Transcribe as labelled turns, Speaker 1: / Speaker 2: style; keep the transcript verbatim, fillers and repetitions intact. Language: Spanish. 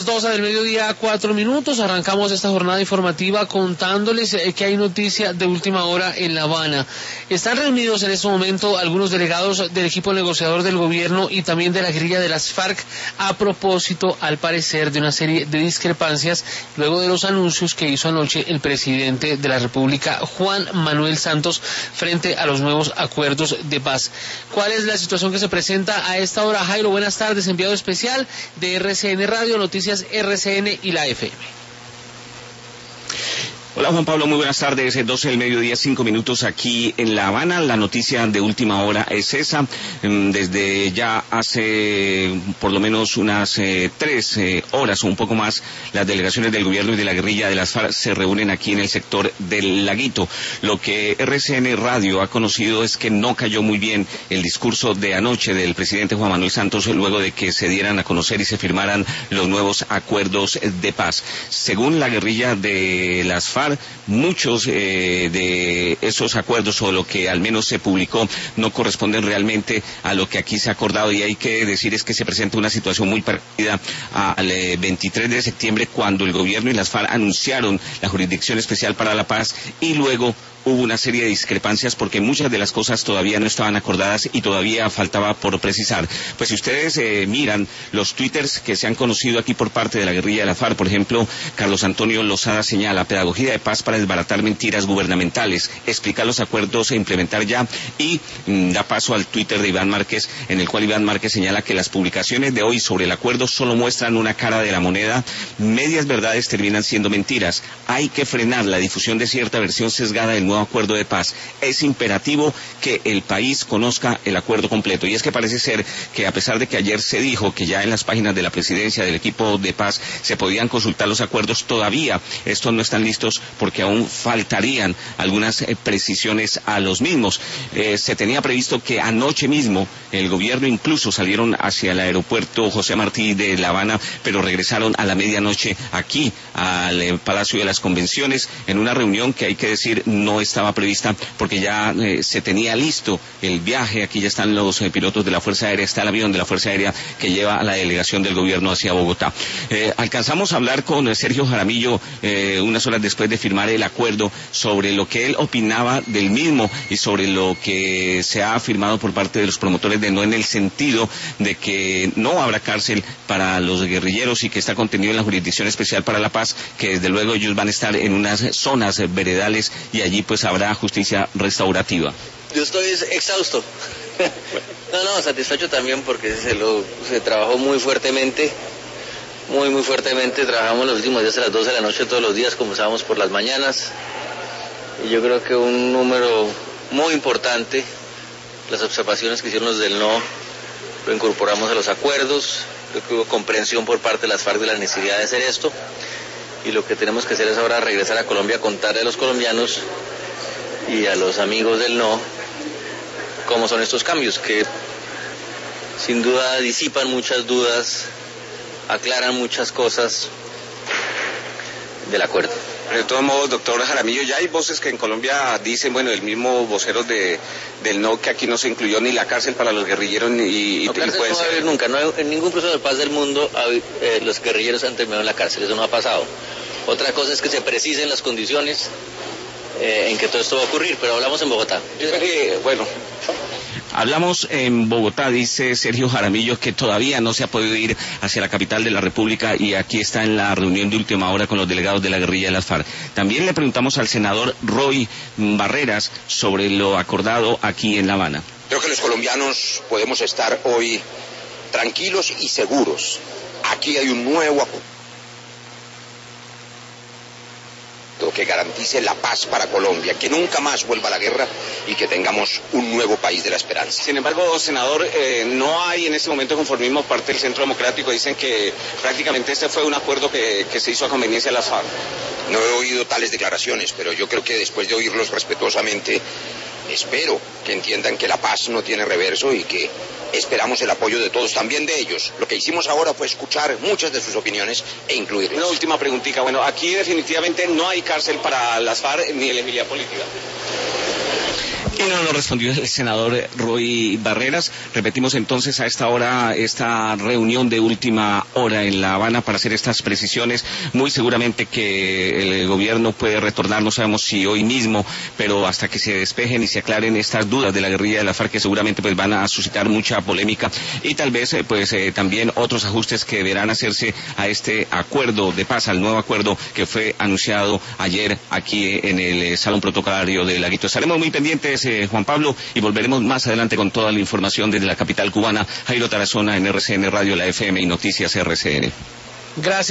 Speaker 1: doce del mediodía, cuatro minutos. Arrancamos esta jornada informativa contándoles eh, que hay noticia de última hora en La Habana. Están reunidos en este momento algunos delegados del equipo negociador del gobierno y también de la guerrilla de las FARC a propósito, al parecer, de una serie de discrepancias luego de los anuncios que hizo anoche el presidente de la República, Juan Manuel Santos, frente a los nuevos acuerdos de paz. ¿Cuál es la situación que se presenta a esta hora? Jairo, buenas tardes, enviado especial de R C N Radio, Noticias R C N y la F M.
Speaker 2: Hola Juan Pablo, muy buenas tardes, doce del mediodía, cinco minutos aquí en La Habana. La noticia de última hora es esa. Desde ya hace por lo menos unas eh, tres eh, horas o un poco más, las delegaciones del gobierno y de la guerrilla de las FARC se reúnen aquí en el sector del Laguito. Lo que R C N Radio ha conocido es que no cayó muy bien el discurso de anoche del presidente Juan Manuel Santos luego de que se dieran a conocer y se firmaran los nuevos acuerdos de paz. Según la guerrilla de las FARC, muchos eh, de esos acuerdos, o lo que al menos se publicó, no corresponden realmente a lo que aquí se ha acordado, y hay que decir es que se presenta una situación muy parecida al eh, veintitrés de septiembre, cuando el gobierno y las FARC anunciaron la Jurisdicción Especial para la Paz, y luego hubo una serie de discrepancias porque muchas de las cosas todavía no estaban acordadas y todavía faltaba por precisar. Pues si ustedes eh, miran los twitters que se han conocido aquí por parte de la guerrilla de la FARC, por ejemplo, Carlos Antonio Lozada señala: pedagogía de paz para desbaratar mentiras gubernamentales, explicar los acuerdos e implementar ya, y mm, da paso al Twitter de Iván Márquez, en el cual Iván Márquez señala que las publicaciones de hoy sobre el acuerdo solo muestran una cara de la moneda, medias verdades terminan siendo mentiras, hay que frenar la difusión de cierta versión sesgada del nuevo acuerdo de paz, es imperativo que el país conozca el acuerdo completo. Y es que parece ser que, a pesar de que ayer se dijo que ya en las páginas de la presidencia del equipo de paz se podían consultar los acuerdos, todavía estos no están listos porque aún faltarían algunas eh, precisiones a los mismos. Eh, se tenía previsto que anoche mismo el gobierno incluso salieron hacia el aeropuerto José Martí de La Habana, pero regresaron a la medianoche aquí al eh, Palacio de las Convenciones en una reunión que, hay que decir, no estaba prevista porque ya eh, se tenía listo el viaje. Aquí ya están los eh, pilotos de la Fuerza Aérea, está el avión de la Fuerza Aérea que lleva a la delegación del gobierno hacia Bogotá. Eh, alcanzamos a hablar con eh, Sergio Jaramillo eh, unas horas después de firmar el acuerdo sobre lo que él opinaba del mismo y sobre lo que se ha afirmado por parte de los promotores de no, en el sentido de que no habrá cárcel para los guerrilleros y que está contenido en la Jurisdicción Especial para la Paz, que desde luego ellos van a estar en unas zonas eh, veredales, y allí pues habrá justicia restaurativa.
Speaker 3: Yo estoy exhausto. No, no, satisfecho también porque se lo se trabajó muy fuertemente, muy, muy fuertemente. Trabajamos los últimos días a las doce de la noche todos los días, comenzábamos por las mañanas. Y yo creo que un número muy importante, las observaciones que hicieron los del no, lo incorporamos a los acuerdos. Creo que hubo comprensión por parte de las FARC de la necesidad de hacer esto. Y lo que tenemos que hacer es ahora regresar a Colombia a contarle a los colombianos y a los amigos del no cómo son estos cambios, que sin duda disipan muchas dudas, aclaran muchas cosas del acuerdo.
Speaker 2: De todos modos, doctor Jaramillo, ya hay voces que en Colombia dicen, bueno, el mismo vocero de, del no, que aquí no se incluyó ni la cárcel para los guerrilleros ni...
Speaker 3: No, cárcel no va a haber nunca, no hay, en ningún proceso de paz del mundo hay, eh, los guerrilleros han terminado en la cárcel, eso no ha pasado. Otra cosa es que se precisen las condiciones eh, en que todo esto va a ocurrir, pero hablamos en Bogotá.
Speaker 2: Eh, bueno... Hablamos en Bogotá, dice Sergio Jaramillo, que todavía no se ha podido ir hacia la capital de la República, y aquí está en la reunión de última hora con los delegados de la guerrilla de las FARC. También le preguntamos al senador Roy Barreras sobre lo acordado aquí en La Habana.
Speaker 4: Creo que los colombianos podemos estar hoy tranquilos y seguros. Aquí hay un nuevo acuerdo que garantice la paz para Colombia, que nunca más vuelva la guerra y que tengamos un nuevo país de la esperanza.
Speaker 2: Sin embargo, senador, eh, no hay en este momento conformismo por parte del Centro Democrático. Dicen que prácticamente este fue un acuerdo que, que se hizo a conveniencia de las FARC.
Speaker 4: No he oído tales declaraciones, pero yo creo que después de oírlos respetuosamente, espero que entiendan que la paz no tiene reverso y que esperamos el apoyo de todos, también de ellos. Lo que hicimos ahora fue escuchar muchas de sus opiniones e incluirlas.
Speaker 2: Una última preguntita. Bueno, aquí definitivamente no hay cárcel para las FARC ni elegibilidad política. Y no nos respondió el senador Roy Barreras. Repetimos entonces a esta hora esta reunión de última hora en La Habana para hacer estas precisiones. Muy seguramente que el gobierno puede retornar, no sabemos si hoy mismo, pero hasta que se despejen y se aclaren estas dudas de la guerrilla de la FARC, que seguramente pues van a suscitar mucha polémica, y tal vez pues eh, también otros ajustes que deberán hacerse a este acuerdo de paz, al nuevo acuerdo que fue anunciado ayer aquí en el eh, Salón Protocolario de Laguito. Estaremos muy pendientes, eh, Juan Pablo, y volveremos más adelante con toda la información desde la capital cubana. Jairo Tarazona en R C N Radio, la F M y Noticias R C N.
Speaker 1: Gracias.